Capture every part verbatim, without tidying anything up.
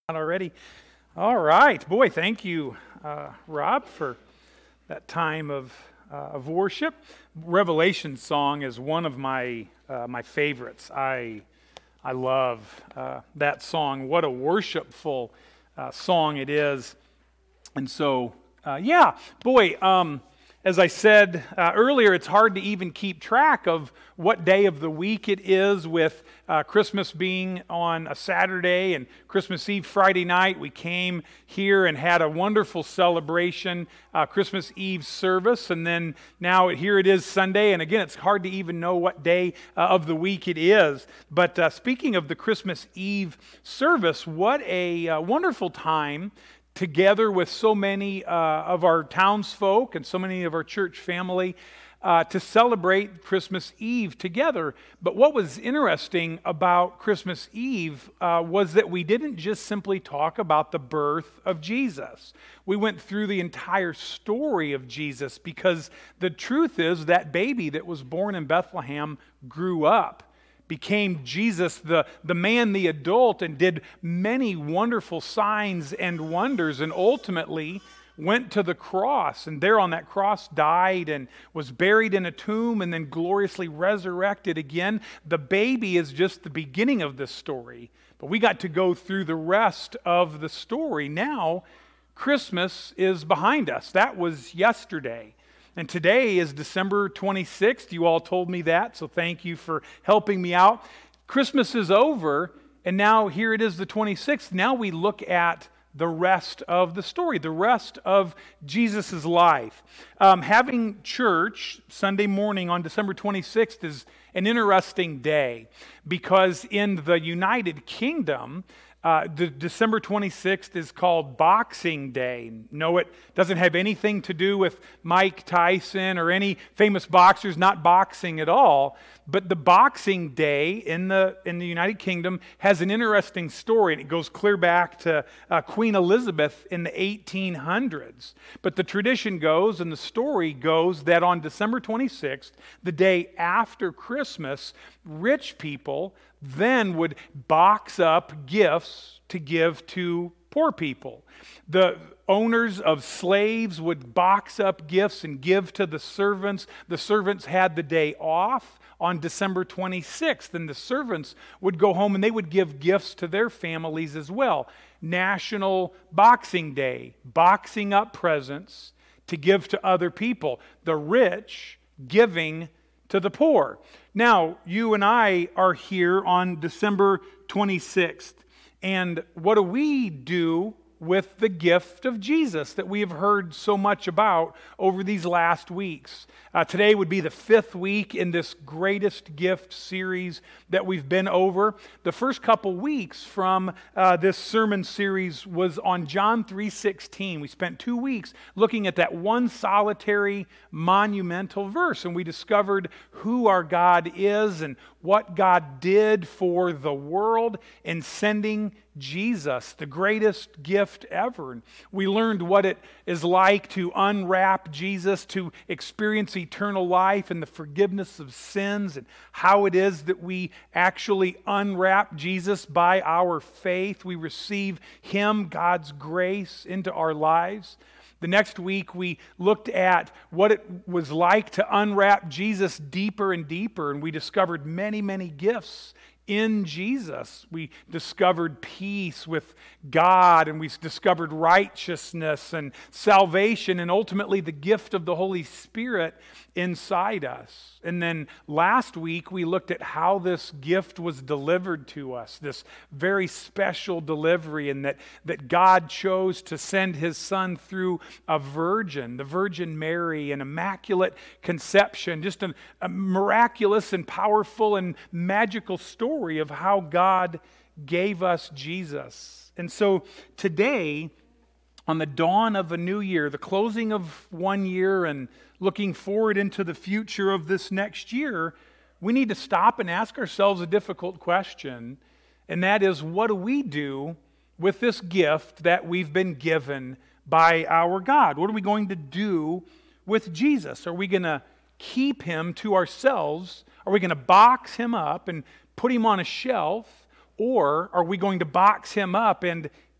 Already. All right. Boy, thank you, uh, Rob, for that time of, uh, of worship. Revelation song is one of my uh, my favorites. I I love uh, that song. What a worshipful uh, song it is. And so, uh, yeah, boy, um, as I said uh, earlier, it's hard to even keep track of what day of the week it is, with uh, Christmas being on a Saturday and Christmas Eve Friday night. We came here and had a wonderful celebration, uh, Christmas Eve service, and then now here it is Sunday, and again, it's hard to even know what day uh, of the week it is. But uh, speaking of the Christmas Eve service, what a uh, wonderful time together with so many uh, of our townsfolk and so many of our church family uh, to celebrate Christmas Eve together. But what was interesting about Christmas Eve uh, was that we didn't just simply talk about the birth of Jesus. We went through the entire story of Jesus, because the truth is that baby that was born in Bethlehem grew up, became Jesus, the, the man, the adult, and did many wonderful signs and wonders, and ultimately went to the cross, and there on that cross died and was buried in a tomb and then gloriously resurrected again. The baby is just the beginning of this story, but we got to go through the rest of the story. Now, Christmas is behind us. That was yesterday. And today is December twenty-sixth. You all told me that, so thank you for helping me out. Christmas is over, and now here it is the twenty-sixth. Now we look at the rest of the story, the rest of Jesus' life. Um, having church Sunday morning on December twenty-sixth is an interesting day, because in the United Kingdom, Uh, the December twenty-sixth is called Boxing Day. No, it doesn't have anything to do with Mike Tyson or any famous boxers, not boxing at all. But the Boxing Day in the in the United Kingdom has an interesting story, and it goes clear back to uh, Queen Elizabeth in the eighteen hundreds. But the tradition goes, and the story goes, that on December twenty-sixth, the day after Christmas, rich people then would box up gifts to give to poor people. The owners of slaves would box up gifts and give to the servants. The servants had the day off on December twenty-sixth, and the servants would go home and they would give gifts to their families as well. National Boxing Day, boxing up presents to give to other people. The rich giving to the poor. Now, you and I are here on December twenty-sixth, and what do we do with the gift of Jesus that we have heard so much about over these last weeks? Uh, today would be the fifth week in this greatest gift series that we've been over. The first couple weeks from uh, this sermon series was on John three sixteen. We spent two weeks looking at that one solitary monumental verse, and we discovered who our God is and what God did for the world in sending Jesus, the greatest gift ever. And we learned what it is like to unwrap Jesus, to experience eternal life and the forgiveness of sins, and how it is that we actually unwrap Jesus by our faith. We receive Him, God's grace, into our lives. The next week, we looked at what it was like to unwrap Jesus deeper and deeper, and we discovered many, many gifts in Jesus. We discovered peace with God, and we discovered righteousness and salvation, and ultimately the gift of the Holy Spirit inside us. And then last week we looked at how this gift was delivered to us, this very special delivery, and that, that God chose to send His Son through a virgin, the Virgin Mary, an immaculate conception, just a, a miraculous and powerful and magical story of how God gave us Jesus. And so today, on the dawn of a new year, the closing of one year and looking forward into the future of this next year, we need to stop and ask ourselves a difficult question, and that is, what do we do with this gift that we've been given by our God? What are we going to do with Jesus? Are we going to keep Him to ourselves? Are we going to box Him up and put Him on a shelf? Or are we going to box Him up and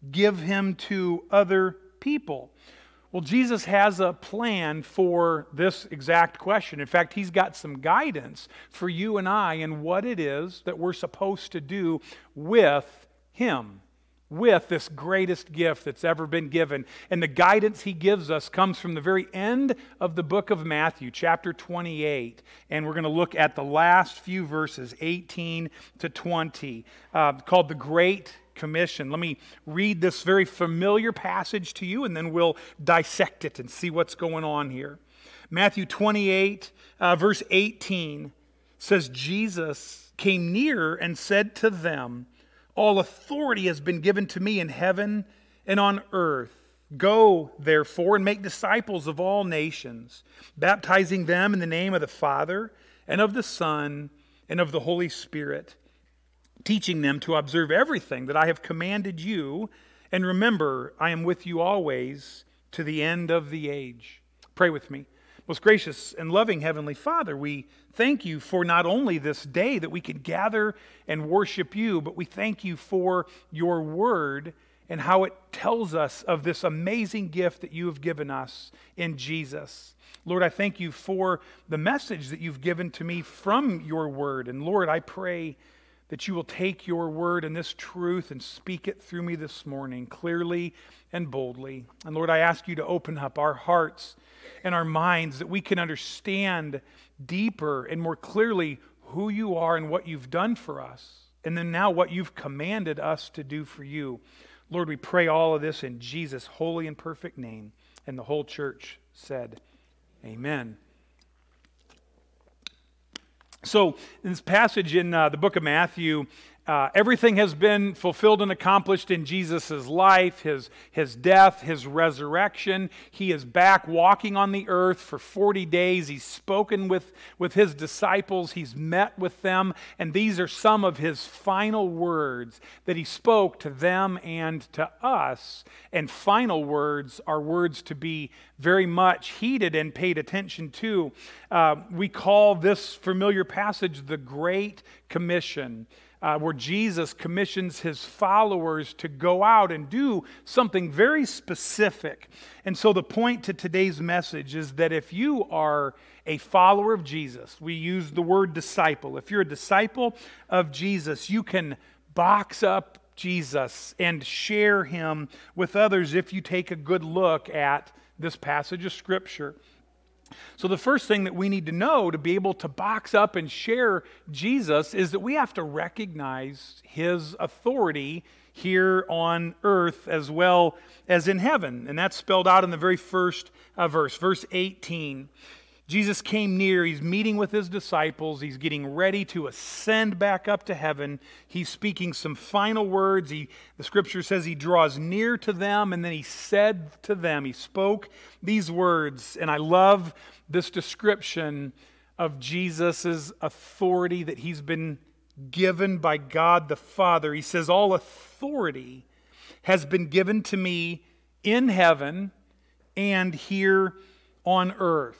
give him to other people? Well, Jesus has a plan for this exact question. In fact, he's got some guidance for you and I in what it is that we're supposed to do with him, with this greatest gift that's ever been given. And the guidance he gives us comes from the very end of the book of Matthew, chapter twenty-eight. And we're going to look at the last few verses, eighteen to twenty, uh, called the Great Commission. Let me read this very familiar passage to you, and then we'll dissect it and see what's going on here. Matthew twenty-eight, uh, verse eighteen says, Jesus came near and said to them, all authority has been given to me in heaven and on earth. Go, therefore, and make disciples of all nations, baptizing them in the name of the Father and of the Son and of the Holy Spirit, teaching them to observe everything that I have commanded you. And remember, I am with you always to the end of the age. Pray with me. Most gracious and loving Heavenly Father, we thank you for not only this day that we can gather and worship you, but we thank you for your word and how it tells us of this amazing gift that you have given us in Jesus. Lord, I thank you for the message that you've given to me from your word. And Lord, I pray that you will take your word and this truth and speak it through me this morning clearly and boldly. And Lord, I ask you to open up our hearts and our minds that we can understand deeper and more clearly who you are and what you've done for us, and then now what you've commanded us to do for you. Lord, we pray all of this in Jesus' holy and perfect name. And the whole church said, amen. So in this passage in uh, the book of Matthew, uh, everything has been fulfilled and accomplished in Jesus' life, his, his death, his resurrection. He is back walking on the earth for forty days. He's spoken with, with his disciples. He's met with them. And these are some of his final words that he spoke to them and to us. And final words are words to be very much heeded and paid attention to. Uh, we call this familiar passage the Great Commission. Uh, where Jesus commissions his followers to go out and do something very specific. And so the point to today's message is that if you are a follower of Jesus, we use the word disciple. If you're a disciple of Jesus, you can box up Jesus and share him with others if you take a good look at this passage of Scripture. So the first thing that we need to know to be able to box up and share Jesus is that we have to recognize his authority here on earth as well as in heaven. And that's spelled out in the very first uh, verse, verse eighteen. Jesus came near, he's meeting with his disciples, he's getting ready to ascend back up to heaven. He's speaking some final words. He, the scripture says he draws near to them, and then he said to them, he spoke these words. And I love this description of Jesus' authority that he's been given by God the Father. He says, all authority has been given to me in heaven and here on earth.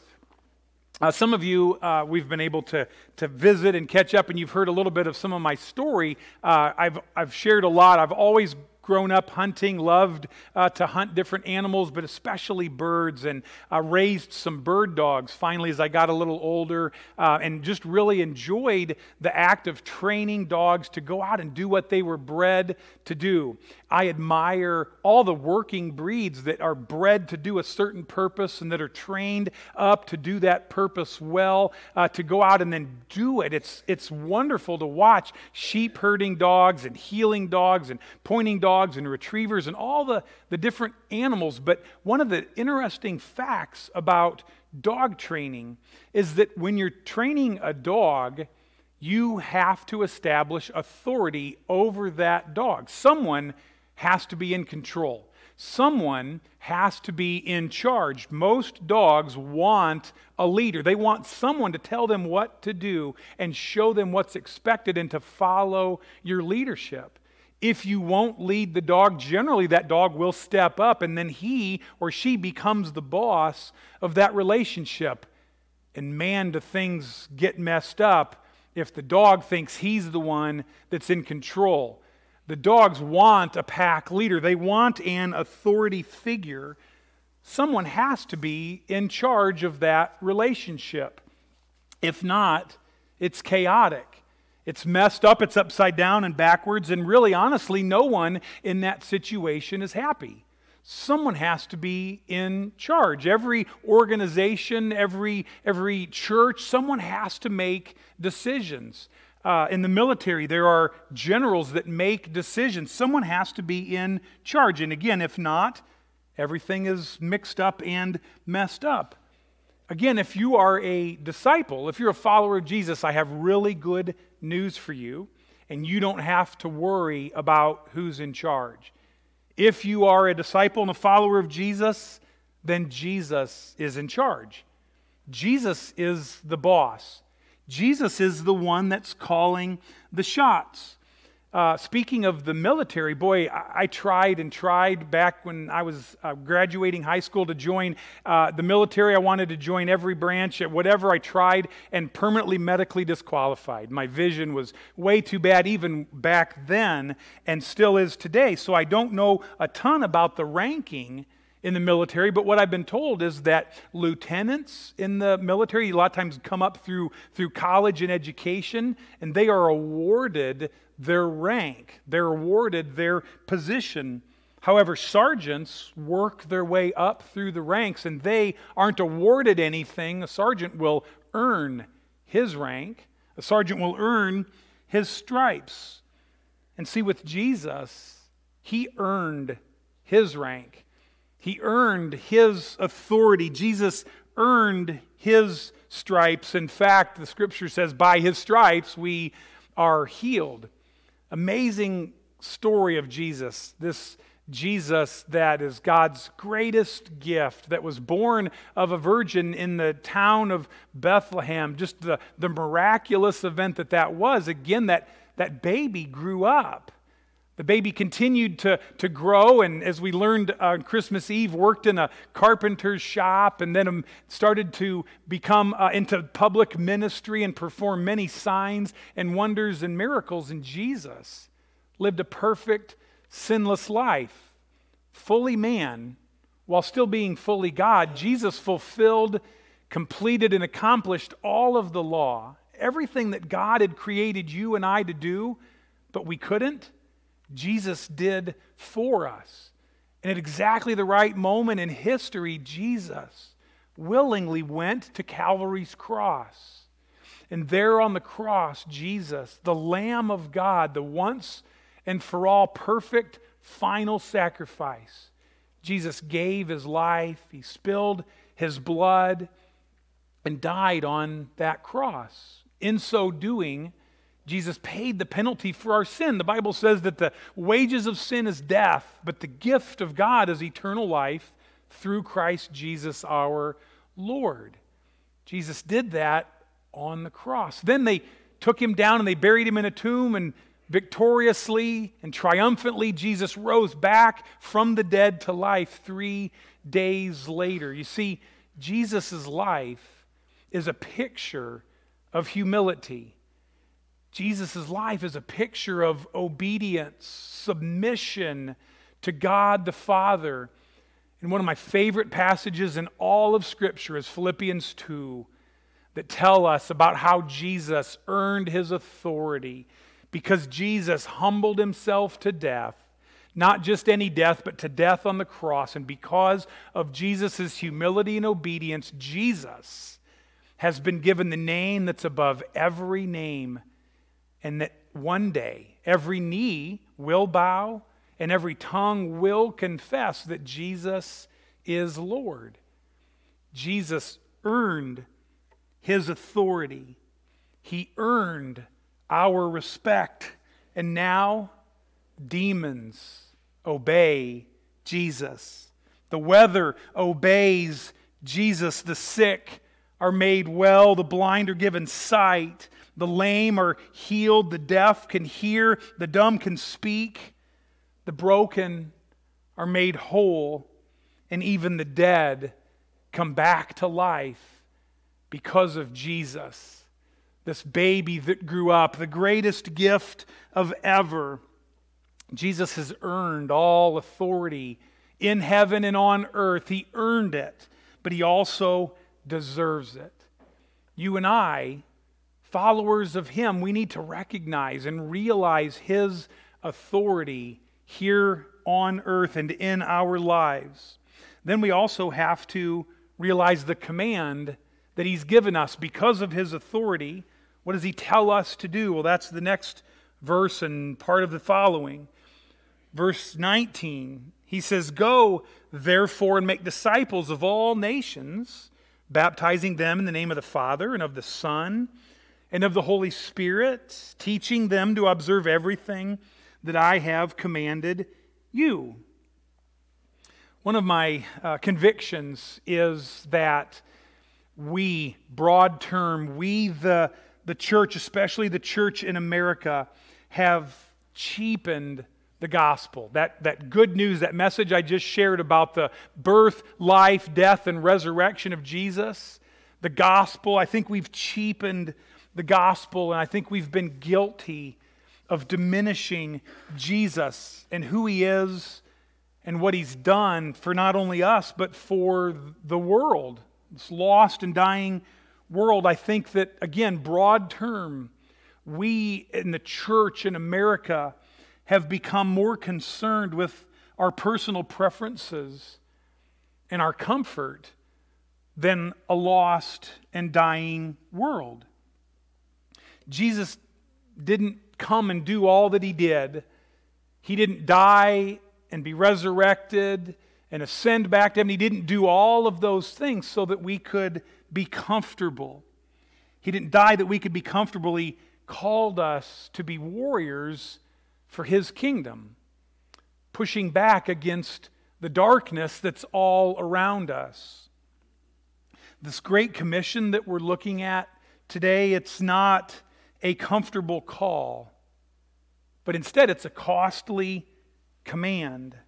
Uh, some of you, uh, we've been able to to visit and catch up, and you've heard a little bit of some of my story. Uh, I've I've shared a lot. I've always grown up hunting, loved uh, to hunt different animals, but especially birds, and uh, raised some bird dogs finally as I got a little older, uh, and just really enjoyed the act of training dogs to go out and do what they were bred to do. I admire all the working breeds that are bred to do a certain purpose and that are trained up to do that purpose well, uh, to go out and then do it. It's, it's wonderful to watch sheep herding dogs and healing dogs and pointing dogs and retrievers and all the, the different animals. But one of the interesting facts about dog training is that when you're training a dog, you have to establish authority over that dog. Someone has to be in control. Someone has to be in charge. Most dogs want a leader. They want someone to tell them what to do and show them what's expected and to follow your leadership. If you won't lead the dog, generally that dog will step up, and then he or she becomes the boss of that relationship. And man, do things get messed up if the dog thinks he's the one that's in control. The dogs want a pack leader. They want an authority figure. Someone has to be in charge of that relationship. If not, it's chaotic. It's messed up, it's upside down and backwards, and really, honestly, no one in that situation is happy. Someone has to be in charge. Every organization, every, every church, someone has to make decisions. Uh, in the military, there are generals that make decisions. Someone has to be in charge. And again, if not, everything is mixed up and messed up. Again, if you are a disciple, if you're a follower of Jesus, I have really good news for you, and you don't have to worry about who's in charge. If you are a disciple and a follower of Jesus, then Jesus is in charge. Jesus is the boss. Jesus is the one that's calling the shots. Uh, speaking of the military, boy, I, I tried and tried back when I was uh, graduating high school to join uh, the military. I wanted to join every branch, whatever I tried, and permanently medically disqualified. My vision was way too bad even back then and still is today. So I don't know a ton about the ranking in the military, but what I've been told is that lieutenants in the military a lot of times come up through, through college and education, and they are awarded their rank. They're awarded their position. However, sergeants work their way up through the ranks, and they aren't awarded anything. A sergeant will earn his rank. A sergeant will earn his stripes. And see, with Jesus, he earned his rank. He earned his authority. Jesus earned his stripes. In fact, the scripture says, by his stripes we are healed. Amazing story of Jesus. This Jesus that is God's greatest gift, that was born of a virgin in the town of Bethlehem. Just the, the miraculous event that that was. Again, that, that baby grew up. The baby continued to, to grow, and as we learned on Christmas Eve, worked in a carpenter's shop, and then started to become uh, into public ministry and perform many signs and wonders and miracles. And Jesus lived a perfect, sinless life, fully man, while still being fully God. Jesus fulfilled, completed, and accomplished all of the law, everything that God had created you and I to do, but we couldn't. Jesus did for us. And at exactly the right moment in history, Jesus willingly went to Calvary's cross. And there on the cross, Jesus, the Lamb of God, the once and for all perfect final sacrifice, Jesus gave his life, he spilled his blood, and died on that cross. In so doing, Jesus paid the penalty for our sin. The Bible says that the wages of sin is death, but the gift of God is eternal life through Christ Jesus our Lord. Jesus did that on the cross. Then they took him down and they buried him in a tomb, and victoriously and triumphantly Jesus rose back from the dead to life three days later. You see, Jesus' life is a picture of humility. Jesus' life is a picture of obedience, submission to God the Father. And one of my favorite passages in all of Scripture is Philippians two, that tell us about how Jesus earned his authority because Jesus humbled himself to death. Not just any death, but to death on the cross. And because of Jesus' humility and obedience, Jesus has been given the name that's above every name. And that one day, every knee will bow and every tongue will confess that Jesus is Lord. Jesus earned his authority. He earned our respect. And now, demons obey Jesus. The weather obeys Jesus. The sick are made well. The blind are given sight. The lame are healed, the deaf can hear, the dumb can speak, the broken are made whole, and even the dead come back to life because of Jesus, this baby that grew up, the greatest gift of ever. Jesus has earned all authority in heaven and on earth. He earned it, but He also deserves it. You and I, followers of Him, we need to recognize and realize His authority here on earth and in our lives. Then we also have to realize the command that He's given us because of His authority. What does He tell us to do? Well, that's the next verse and part of the following. Verse nineteen, He says, "Go, therefore, and make disciples of all nations, baptizing them in the name of the Father and of the Son and of the Holy Spirit, teaching them to observe everything that I have commanded you." One of my uh, convictions is that we, broad term, we the, the church, especially the church in America, have cheapened the gospel. That, that good news, that message I just shared about the birth, life, death, and resurrection of Jesus, the gospel, I think we've cheapened the gospel, and I think we've been guilty of diminishing Jesus and who He is and what He's done for not only us, but for the world, this lost and dying world. I think that, again, broad term, we in the church in America have become more concerned with our personal preferences and our comfort than a lost and dying world. Jesus didn't come and do all that He did. He didn't die and be resurrected and ascend back to heaven. He didn't do all of those things so that we could be comfortable. He didn't die that we could be comfortable. He called us to be warriors for His kingdom, pushing back against the darkness that's all around us. This Great Commission that we're looking at today, it's not a comfortable call, but instead it's a costly command.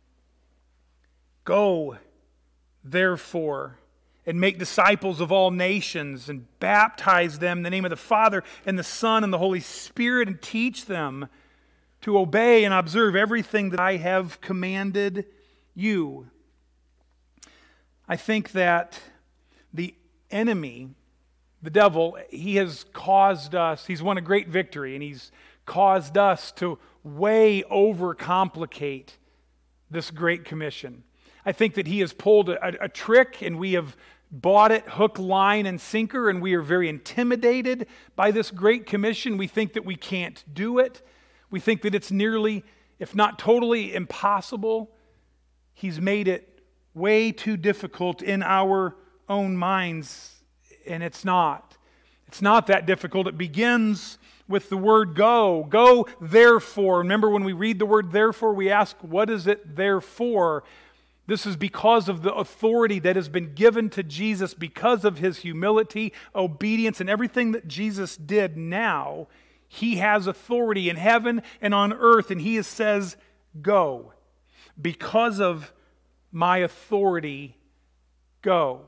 Go, therefore, and make disciples of all nations and baptize them in the name of the Father and the Son and the Holy Spirit, and teach them to obey and observe everything that I have commanded you. I think that the enemy, the devil, he has caused us, he's won a great victory, and he's caused us to way overcomplicate this Great Commission. I think that he has pulled a, a trick, and we have bought it hook, line, and sinker, and we are very intimidated by this Great Commission. We think that we can't do it. We think that it's nearly, if not totally, impossible. He's made it way too difficult in our own minds, and it's not. It's not that difficult. It begins with the word go. Go, therefore. Remember, when we read the word therefore, we ask, what is it there for? This is because of the authority that has been given to Jesus because of His humility, obedience, and everything that Jesus did. Now He has authority in heaven and on earth, and He says, go. Because of my authority, go.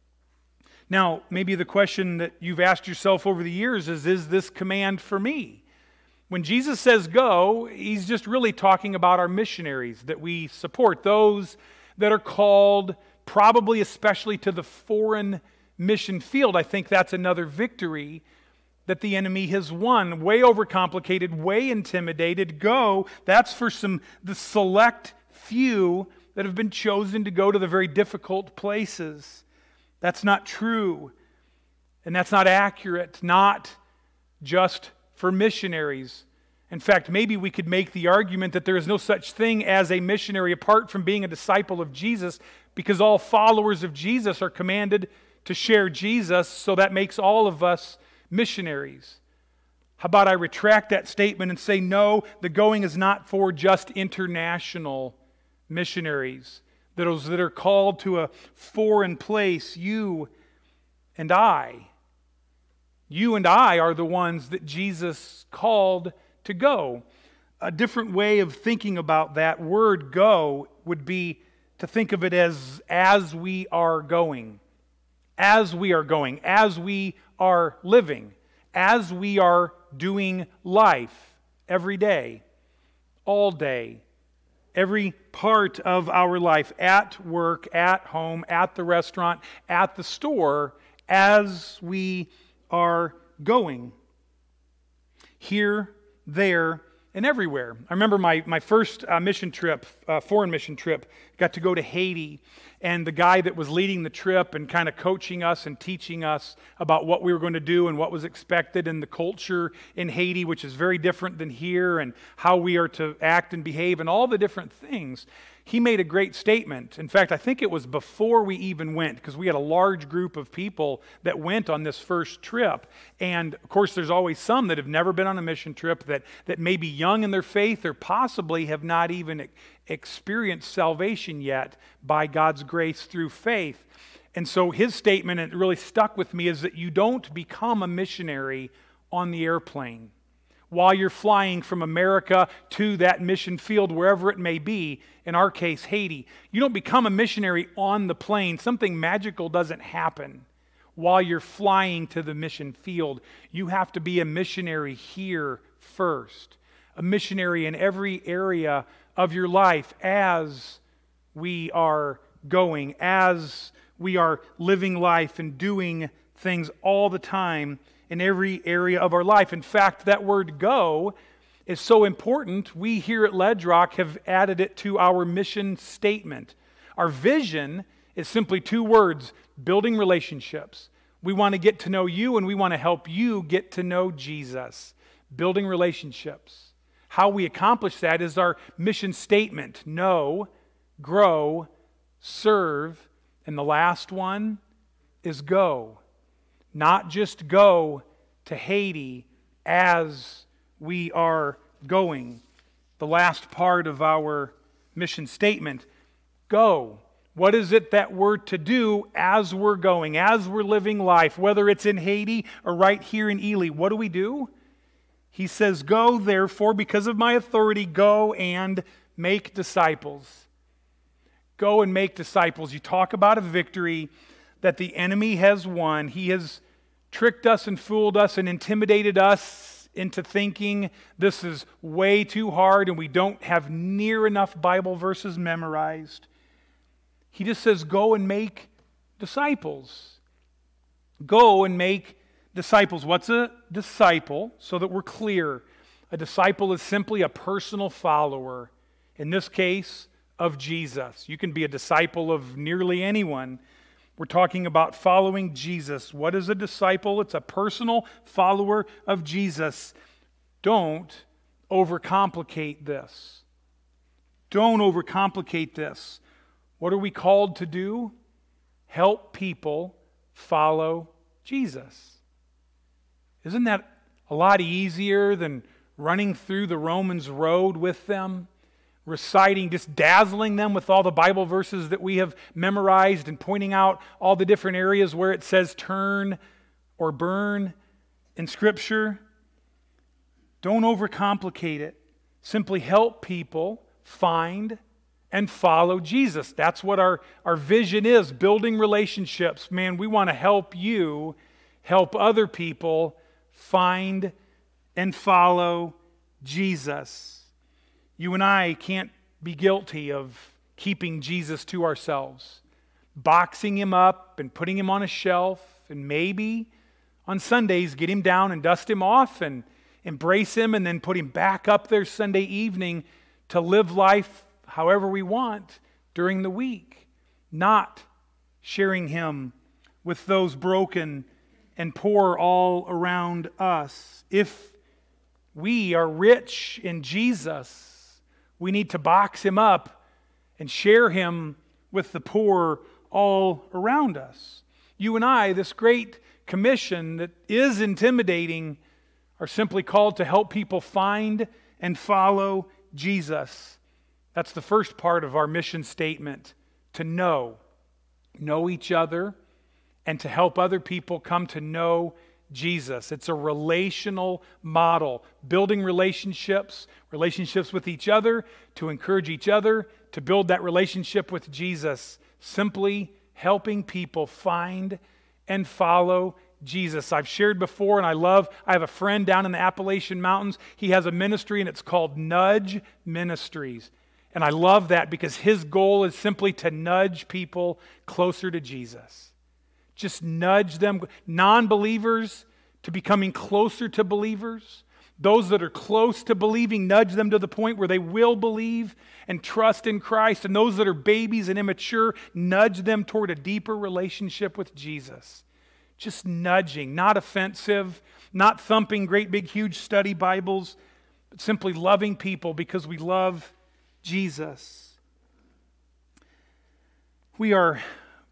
Now, maybe the question that you've asked yourself over the years is, is this command for me? When Jesus says go, He's just really talking about our missionaries that we support, those that are called, probably especially to the foreign mission field. I think that's another victory that the enemy has won. Way overcomplicated, way intimidated. Go, that's for some the select few that have been chosen to go to the very difficult places. That's not true, and that's not accurate, not just for missionaries. In fact, maybe we could make the argument that there is no such thing as a missionary apart from being a disciple of Jesus, because all followers of Jesus are commanded to share Jesus, so that makes all of us missionaries. How about I retract that statement and say, no, the going is not for just international missionaries, those that are called to a foreign place. You and I, you and I are the ones that Jesus called to go. A different way of thinking about that word go would be to think of it as as we are going, as we are going, as we are living, as we are doing life every day. all day, every part of our life, at work, at home, at the restaurant, at the store, as we are going. Here, there, and everywhere. I remember my, my first uh, mission trip, uh, foreign mission trip, got to go to Haiti. And the guy that was leading the trip and kind of coaching us and teaching us about what we were going to do and what was expected in the culture in Haiti, which is very different than here, and how we are to act and behave and all the different things, he made a great statement. In fact, I think it was before we even went, because we had a large group of people that went on this first trip. And of course, there's always some that have never been on a mission trip that, that may be young in their faith or possibly have not even experienced salvation yet by God's grace through faith. And so his statement, and it really stuck with me, is that you don't become a missionary on the airplane. While you're flying from America to that mission field, wherever it may be, in our case, Haiti, you don't become a missionary on the plane. Something magical doesn't happen while you're flying to the mission field. You have to be a missionary here first, a missionary in every area of your life as we are going, as we are living life and doing things all the time in every area of our life. In fact, that word go is so important, we here at Ledge Rock have added it to our mission statement. Our vision is simply two words: building relationships. We want to get to know you, and we want to help you get to know Jesus. Building relationships. How we accomplish that is our mission statement: know, grow, serve, and the last one is go. Not just go to Haiti as we are going. The last part of our mission statement, go. What is it that we're to do as we're going, as we're living life, whether it's in Haiti or right here in Ely? What do we do? He says, go therefore, because of my authority, go and make disciples. Go and make disciples. You talk about a victory that the enemy has won. He has tricked us and fooled us and intimidated us into thinking this is way too hard and we don't have near enough Bible verses memorized. He just says, go and make disciples. Go and make disciples. What's a disciple? So that we're clear, a disciple is simply a personal follower. In this case, of Jesus. You can be a disciple of nearly anyone. We're talking about following Jesus. What is a disciple? It's a personal follower of Jesus. Don't overcomplicate this. Don't overcomplicate this. What are we called to do? Help people follow Jesus. Isn't that a lot easier than running through the Romans road with them? Reciting, just dazzling them with all the Bible verses that we have memorized and pointing out all the different areas where it says turn or burn in Scripture. Don't overcomplicate it. Simply help people find and follow Jesus. That's what our, our vision is, building relationships. Man, we want to help you help other people find and follow Jesus. You and I can't be guilty of keeping Jesus to ourselves, boxing him up and putting him on a shelf, and maybe on Sundays get him down and dust him off and embrace him and then put him back up there Sunday evening to live life however we want during the week, not sharing him with those broken and poor all around us. If we are rich in Jesus, we need to box him up and share him with the poor all around us. You and I, this great commission that is intimidating, are simply called to help people find and follow Jesus. That's the first part of our mission statement, to know. Know each other and to help other people come to know Jesus. It's a relational model, building relationships, relationships with each other, to encourage each other, to build that relationship with Jesus, simply helping people find and follow Jesus. I've shared before, and I love, I have a friend down in the Appalachian Mountains. He has a ministry, and it's called Nudge Ministries. And I love that because his goal is simply to nudge people closer to Jesus. Just nudge them, non-believers, to becoming closer to believers. Those that are close to believing, nudge them to the point where they will believe and trust in Christ. And those that are babies and immature, nudge them toward a deeper relationship with Jesus. Just nudging, not offensive, not thumping great big huge study Bibles, but simply loving people because we love Jesus. We are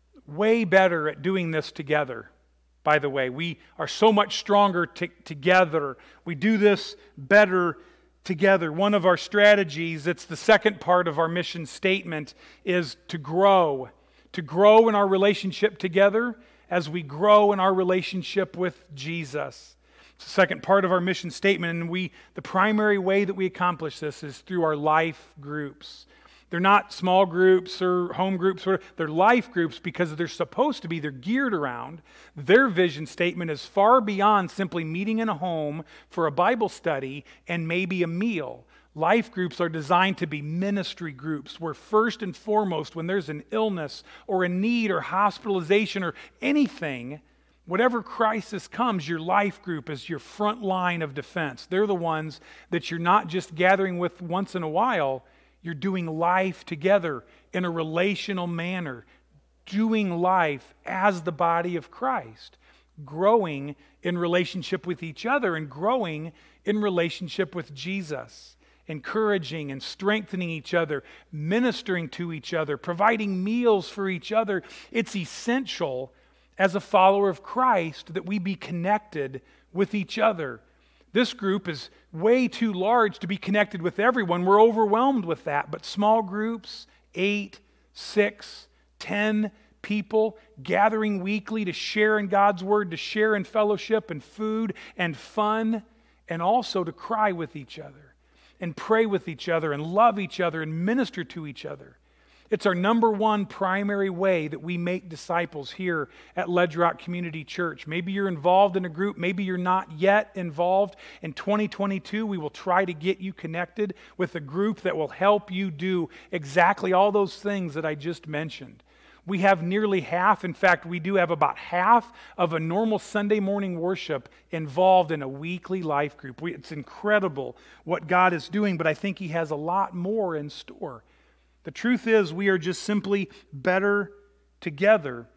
way better at doing this together. By the way, we are so much stronger t- together. We do this better together. One of our strategies, it's the second part of our mission statement, is to grow. To grow in our relationship together as we grow in our relationship with Jesus. It's the second part of our mission statement, and we the primary way that we accomplish this is through our life groups. They're not small groups or home groups, or they're life groups because they're supposed to be, they're geared around. Their vision statement is far beyond simply meeting in a home for a Bible study and maybe a meal. Life groups are designed to be ministry groups where first and foremost, when there's an illness or a need or hospitalization or anything, whatever crisis comes, your life group is your front line of defense. They're the ones that you're not just gathering with once in a while. You're doing life together in a relational manner, doing life as the body of Christ, growing in relationship with each other and growing in relationship with Jesus, encouraging and strengthening each other, ministering to each other, providing meals for each other. It's essential as a follower of Christ that we be connected with each other. This group is way too large to be connected with everyone. We're overwhelmed with that. But small groups, eight, six, ten people gathering weekly to share in God's Word, to share in fellowship and food and fun, and also to cry with each other and pray with each other and love each other and minister to each other. It's our number one primary way that we make disciples here at Ledge Rock Community Church. Maybe you're involved in a group, maybe you're not yet involved. In twenty twenty-two, we will try to get you connected with a group that will help you do exactly all those things that I just mentioned. We have nearly half, in fact, we do have about half of a normal Sunday morning worship involved in a weekly life group. We, it's incredible what God is doing, but I think He has a lot more in store. The truth is, we are just simply better together.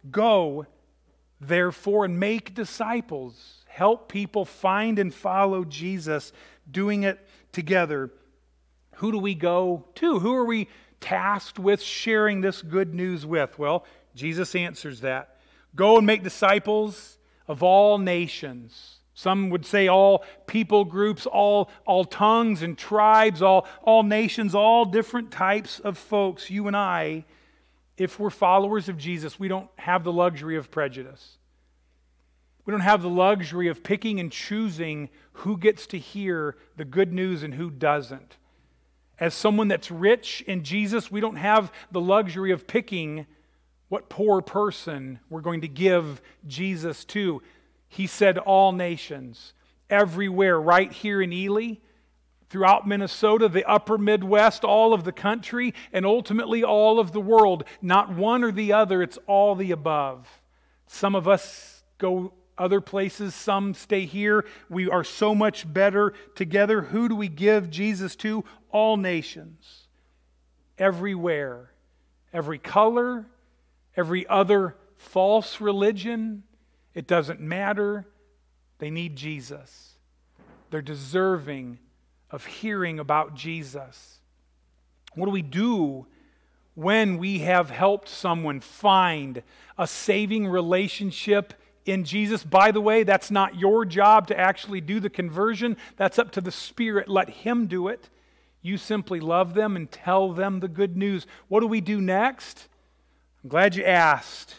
Go, therefore, and make disciples. Help people find and follow Jesus, doing it together. Who do we go to? Who are we tasked with sharing this good news with? Well, Jesus answers that. Go and make disciples of all nations. Some would say all people groups, all, all tongues and tribes, all, all nations, all different types of folks. You and I, if we're followers of Jesus, we don't have the luxury of prejudice. We don't have the luxury of picking and choosing who gets to hear the good news and who doesn't. As someone that's rich in Jesus, we don't have the luxury of picking what poor person we're going to give Jesus to. He said all nations, everywhere, right here in Ely, throughout Minnesota, the upper Midwest, all of the country, and ultimately all of the world. Not one or the other, it's all the above. Some of us go other places, some stay here. We are so much better together. Who do we give Jesus to? All nations, everywhere, every color, every other false religion. It doesn't matter. They need Jesus. They're deserving of hearing about Jesus. What do we do when we have helped someone find a saving relationship in Jesus? By the way, that's not your job to actually do the conversion. That's up to the Spirit. Let Him do it. You simply love them and tell them the good news. What do we do next? I'm glad you asked.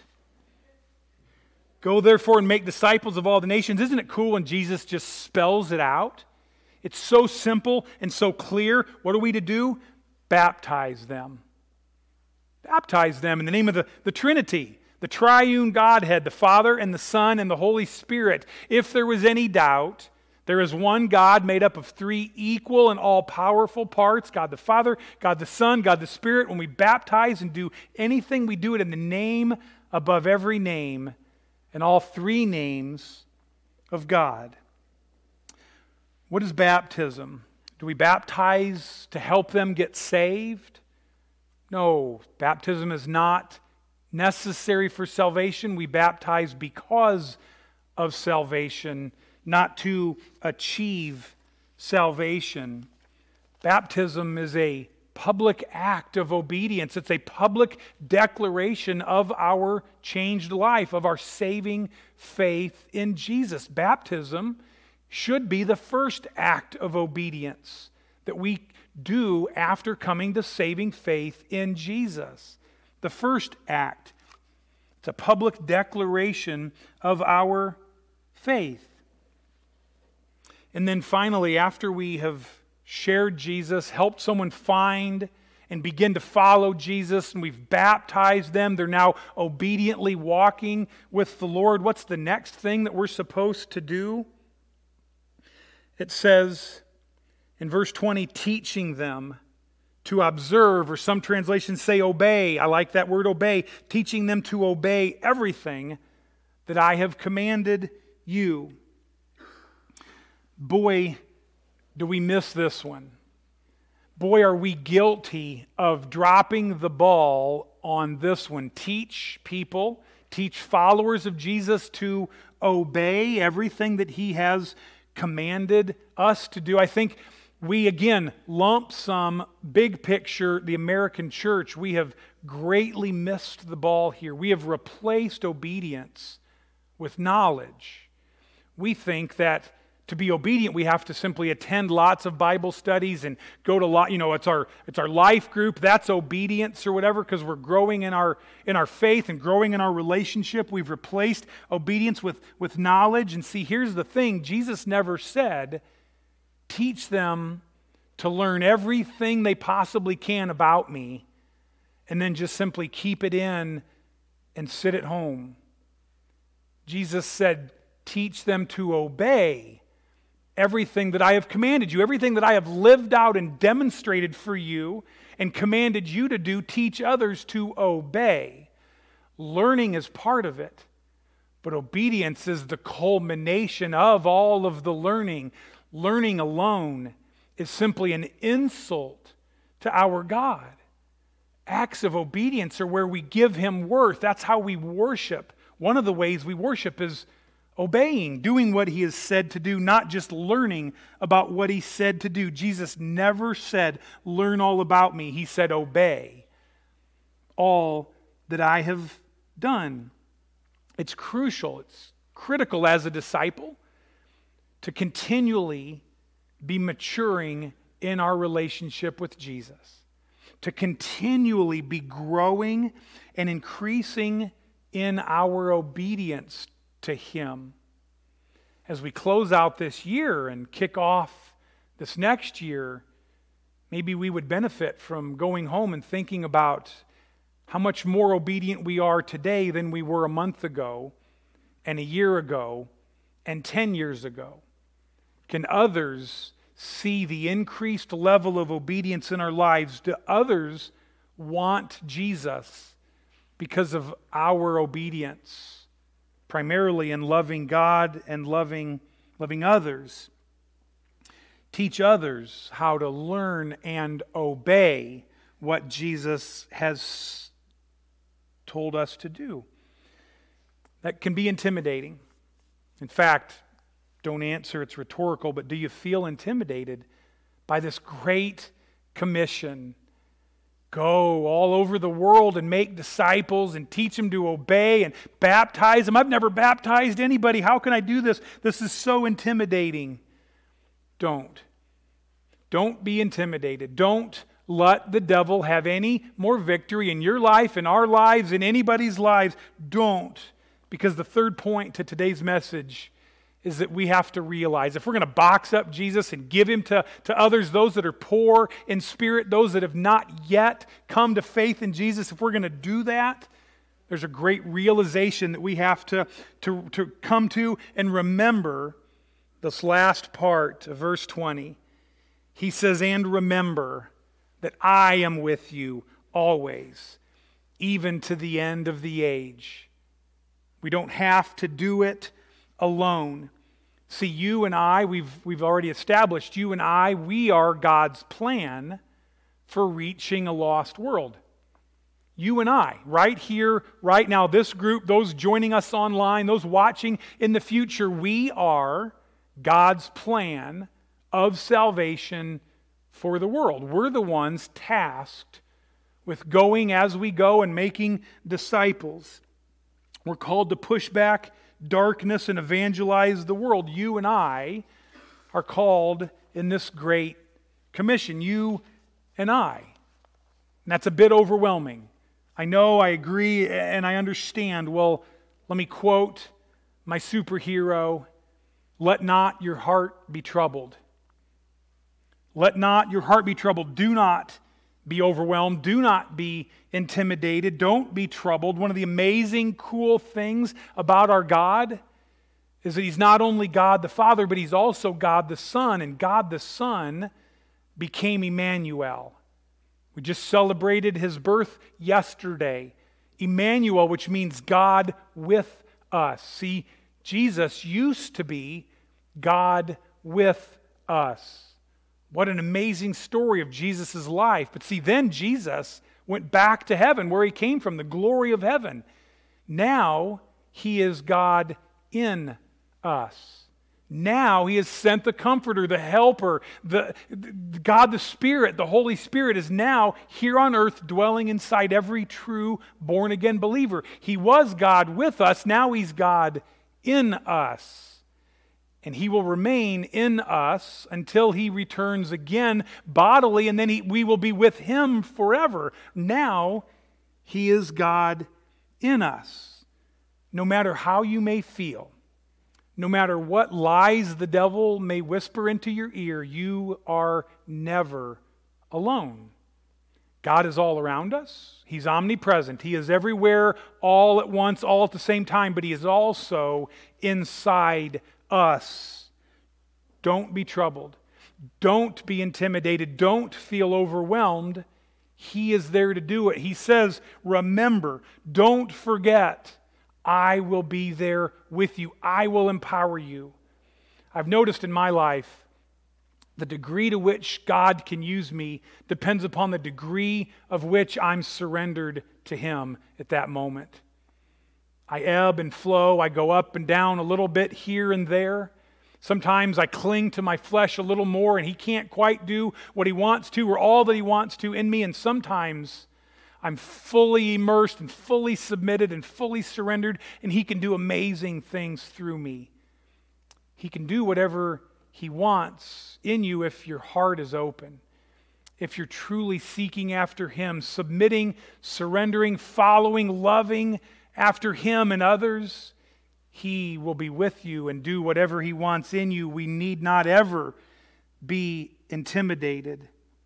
Go therefore and make disciples of all the nations. Isn't it cool when Jesus just spells it out? It's so simple and so clear. What are we to do? Baptize them. Baptize them in the name of the, the Trinity. the triune Godhead, the Father and the Son and the Holy Spirit. If there was any doubt, there is one God made up of three equal and all-powerful parts, God the Father, God the Son, God the Spirit. When we baptize and do anything, we do it in the name above every name, and all three names of God. What is baptism? Do we baptize to help them get saved? No, baptism is not necessary for salvation. We baptize because of salvation, not to achieve salvation. Baptism is a public act of obedience. It's a public declaration of our changed life, of our saving faith in Jesus. Baptism should be the first act of obedience that we do after coming to saving faith in Jesus. The first act. It's a public declaration of our faith. And then finally, after we have shared Jesus, helped someone find and begin to follow Jesus, and we've baptized them, they're now obediently walking with the Lord. What's the next thing that we're supposed to do? It says in verse twenty, teaching them to observe, or some translations say obey. I like that word obey. Teaching them to obey everything that I have commanded you. Boy, do we miss this one. Boy, are we guilty of dropping the ball on this one. Teach people, teach followers of Jesus to obey everything that He has commanded us to do. I think we, again, lump sum, big picture, the American church. We have greatly missed the ball here. We have replaced obedience with knowledge. We think that to be obedient, we have to simply attend lots of Bible studies and go to lot. You know, it's our it's our life group. That's obedience or whatever, because we're growing in our in our faith and growing in our relationship. We've replaced obedience with with knowledge. And see, here's the thing: Jesus never said, "Teach them to learn everything they possibly can about me, and then just simply keep it in and sit at home." Jesus said, "Teach them to obey everything that I have commanded you, everything that I have lived out and demonstrated for you and commanded you to do, teach others to obey." Learning is part of it, but obedience is the culmination of all of the learning. Learning alone is simply an insult to our God. Acts of obedience are where we give Him worth. That's how we worship. One of the ways we worship is obeying, doing what He has said to do, not just learning about what He said to do. Jesus never said, "Learn all about me." He said, "Obey all that I have done." It's crucial, it's critical as a disciple to continually be maturing in our relationship with Jesus, to continually be growing and increasing in our obedience to Him. As we close out this year and kick off this next year, maybe we would benefit from going home and thinking about how much more obedient we are today than we were a month ago, and a year ago, and ten years ago. Can others see the increased level of obedience in our lives? Do others want Jesus because of our obedience? Primarily in loving God and loving, loving others. Teach others how to learn and obey what Jesus has told us to do. That can be intimidating. In fact, don't answer, it's rhetorical, but do you feel intimidated by this great commission? Go all over the world and make disciples and teach them to obey and baptize them. I've never baptized anybody. How can I do this? This is so intimidating. Don't. Don't be intimidated. Don't let the devil have any more victory in your life, in our lives, in anybody's lives. Don't. Because the third point to today's message is that we have to realize if we're going to box up Jesus and give Him to, to others, those that are poor in spirit, those that have not yet come to faith in Jesus, if we're going to do that, There's a great realization that we have to, to, to come to and remember this last part of verse twenty. He says, "And remember that I am with you always, even to the end of the age." We don't have to do it alone. See, you and I, we've, we've already established, you and I, we are God's plan for reaching a lost world. You and I, right here, right now, this group, those joining us online, those watching in the future, we are God's plan of salvation for the world. We're the ones tasked with going as we go and making disciples. We're called to push back darkness and evangelize the world. You and I are called in this great commission. You and I. And that's a bit overwhelming. I know, I agree, and I understand. Well, let me quote my superhero, "Let not your heart be troubled." Let not your heart be troubled. Do not be overwhelmed. Do not be intimidated. Don't be troubled. One of the amazing, cool things about our God is that He's not only God the Father, but He's also God the Son. And God the Son became Emmanuel. We just celebrated His birth yesterday. Emmanuel, which means God with us. See, Jesus used to be God with us. What an amazing story of Jesus' life. But see, then Jesus went back to heaven where He came from, the glory of heaven. Now He is God in us. Now He has sent the Comforter, the Helper, the, the God the Spirit, the Holy Spirit is now here on earth dwelling inside every true born-again believer. He was God with us, now He's God in us. And He will remain in us until He returns again bodily, and then he, we will be with Him forever. Now, He is God in us. No matter how you may feel, no matter what lies the devil may whisper into your ear, you are never alone. God is all around us. He's omnipresent. He is everywhere, all at once, all at the same time, but He is also inside us. Don't be troubled. Don't be intimidated. Don't feel overwhelmed. He is there to do it. He says, remember, don't forget, I will be there with you. I will empower you. I've noticed in my life, the degree to which God can use me depends upon the degree of which I'm surrendered to Him at that moment. I ebb and flow. I go up and down a little bit here and there. Sometimes I cling to my flesh a little more and He can't quite do what He wants to or all that He wants to in me. And sometimes I'm fully immersed and fully submitted and fully surrendered, and He can do amazing things through me. He can do whatever He wants in you if your heart is open. If you're truly seeking after Him, submitting, surrendering, following, loving after Him and others, He will be with you and do whatever He wants in you. We need not ever be intimidated.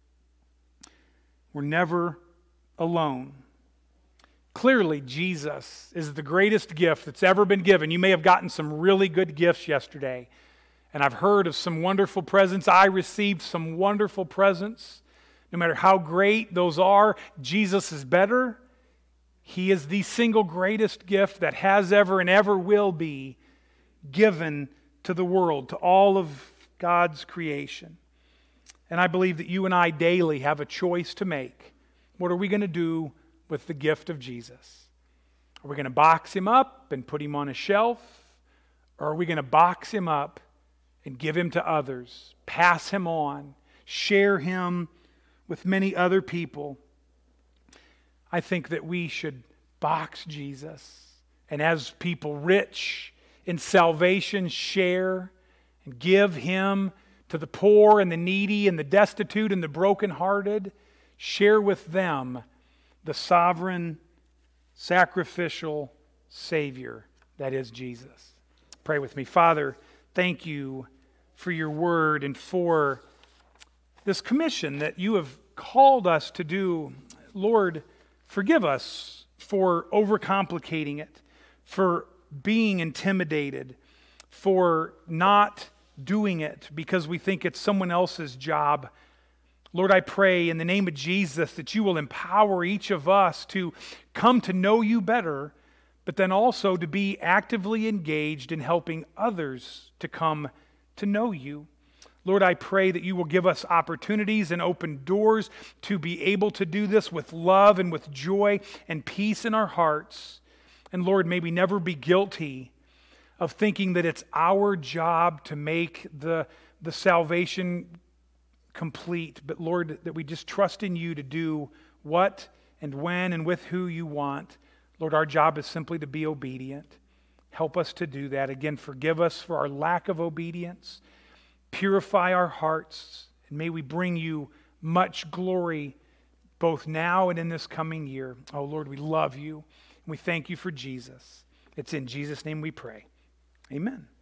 We're never alone. Clearly, Jesus is the greatest gift that's ever been given. You may have gotten some really good gifts yesterday, and I've heard of some wonderful presents. I received some wonderful presents. No matter how great those are, Jesus is better. He is the single greatest gift that has ever and ever will be given to the world, to all of God's creation. And I believe that you and I daily have a choice to make. What are we going to do with the gift of Jesus? Are we going to box Him up and put Him on a shelf? Or are we going to box Him up and give Him to others, pass Him on, share Him with many other people? I think that we should box Jesus, and as people rich in salvation, share and give Him to the poor and the needy and the destitute and the brokenhearted. Share with them the sovereign, sacrificial Savior that is Jesus. Pray with me. Father, thank You for Your word and for this commission that You have called us to do. Lord, forgive us for overcomplicating it, for being intimidated, for not doing it because we think it's someone else's job. Lord, I pray in the name of Jesus that you will empower each of us to come to know you better, but then also to be actively engaged in helping others to come to know you. Lord, I pray that you will give us opportunities and open doors to be able to do this with love and with joy and peace in our hearts. And Lord, may we never be guilty of thinking that it's our job to make the, the salvation complete. But Lord, that we just trust in you to do what and when and with who you want. Lord, our job is simply to be obedient. Help us to do that. Again, forgive us for our lack of obedience. Purify our hearts, and may we bring you much glory both now and in this coming year. Oh Lord, we love you, and we thank you for Jesus. It's in Jesus' name we pray. Amen.